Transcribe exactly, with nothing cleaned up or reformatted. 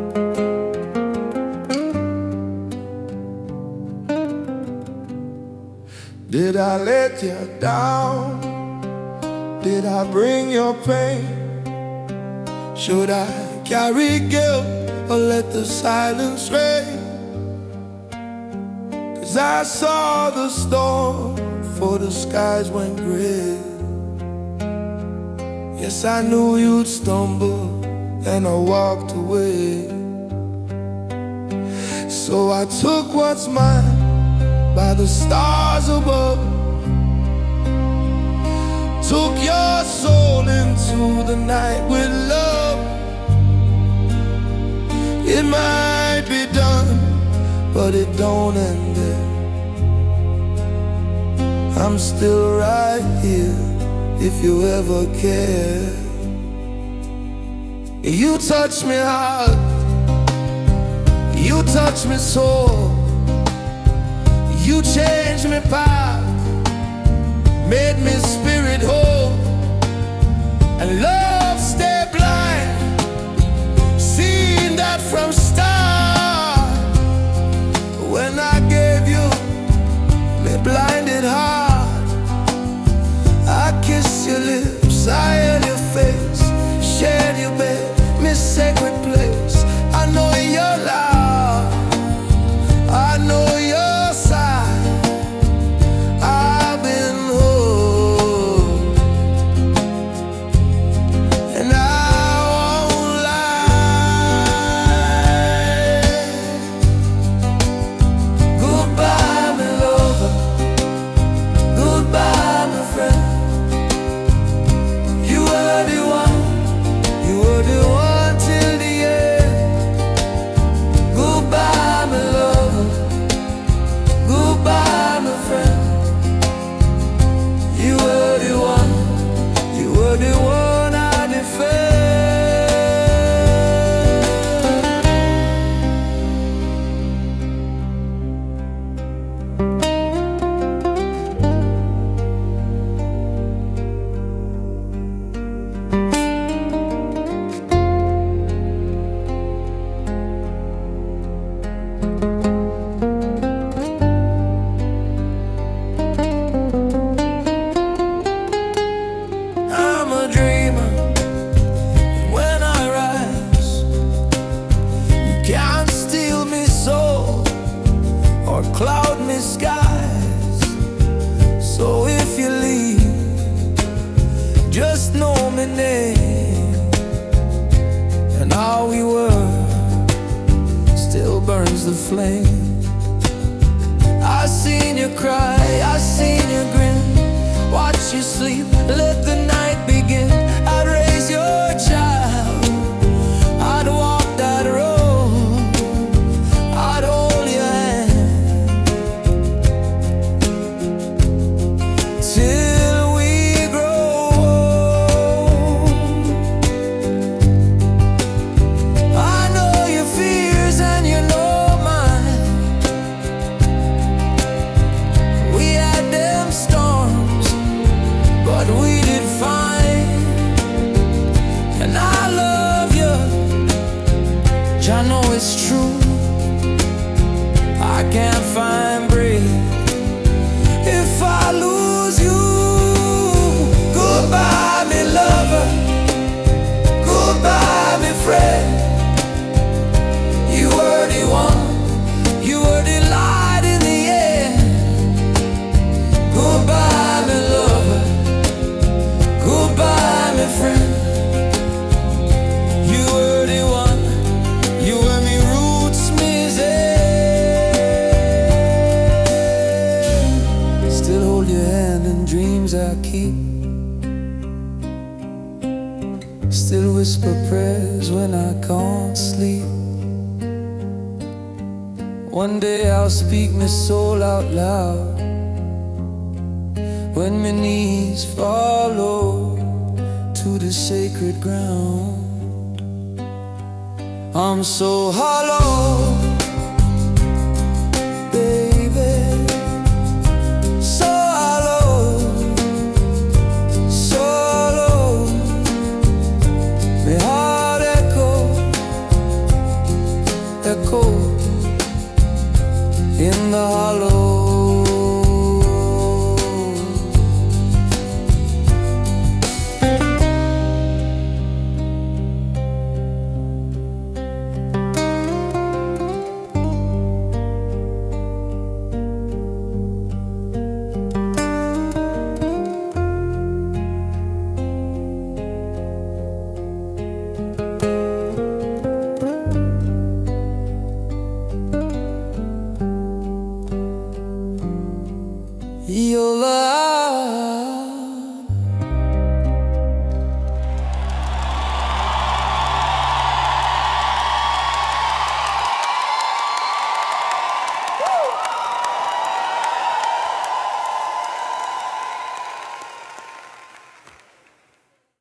Did I let you down? Did I bring your pain? Should I carry guilt or let the silence reign? 'Cause I saw the storm before the skies went gray. Yes, I knew you'd stumble and I walked away. So I took what's mine by the stars above, took your soul into the night with love. It might be done, but it don't end there. I'm still right here if you ever care. You touch me hard, you touch me sore. You changed me path, made me spirit whole. And love stay blind, seeing that from start. When I gave you me blinded heart, I kissed your lips, I held your face, shared your bed, me sacred place. I know you're loud, I know you're cloud me skies. So if you leave, just know my name. And how we were still burns the flame. I seen you cry, I seen you grin, watch you sleep, let the night begin. I'd raise your child, I'd walk that road, I'd hold your hand till we grow old. I know your fears and you know mine. We had them storms, but we did fine. And I love you, I know it's true. I can't find breath if I lose you. Goodbye, me lover, goodbye, me friend. You were the one, you were the light in the end. Goodbye, me lover, goodbye, my friend. You were the one, you were me roots, me zen. Still hold your hand in dreams I keep, still whisper prayers when I can't sleep. One day I'll speak my soul out loud when my knees follow to the sacred ground. I'm so hollow,